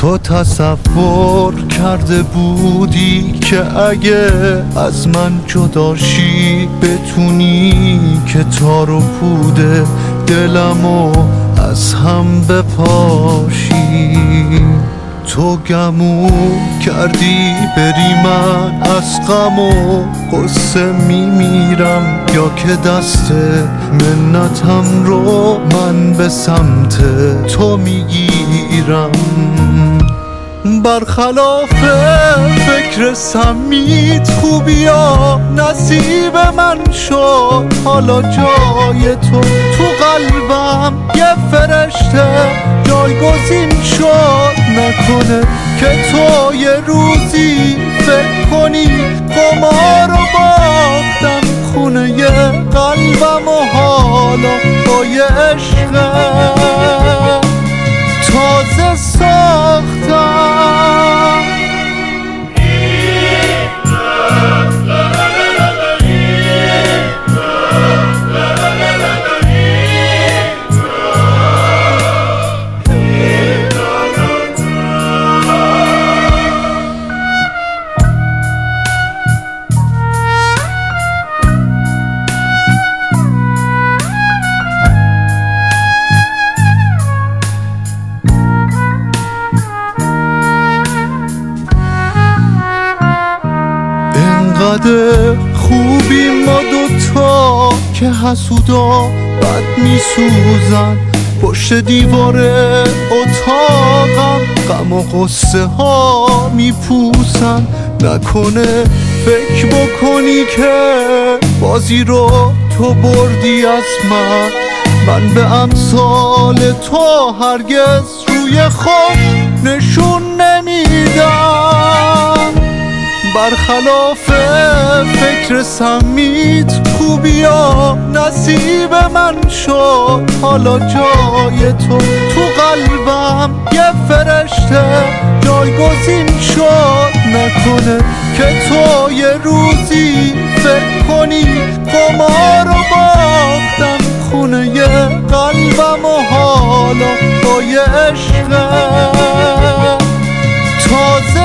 تو تصور کرده بودی که اگه از من جداشی بتونی که تار و پوده دلمو از هم بپاشی. تو گمو کردی بری، من از غم و غصه میمیرم، یا که دست منتم رو من به سمت تو میگیرم. برخلاف فکر سمیت خوبیا نصیب من شد، حالا جای تو قلبم یه فرشته جایگزین شد. نکنه که تو یه روزی فکر کنی قمار رو باختم خونه یه قلبم و حالا با یه عشق تازه ساختم. انقدر خوبی ما دوتا که حسودا بد میسوزن، پشت دیوار اتاقم غم و غصه ها میپوسن. نکنه فکر بکنی که بازی رو تو بردی از من به امثال تو هرگز روی خود نشون نمیدم. برخلاف فکر سمیت خوبیا نصیب من شد، حالا جای تو قلبم یه فرشته جایگزین شد. نکنه که تو یه روزی فکر کنی قمار رو باختم خونه یه قلبم و حالا با یه عشق تازه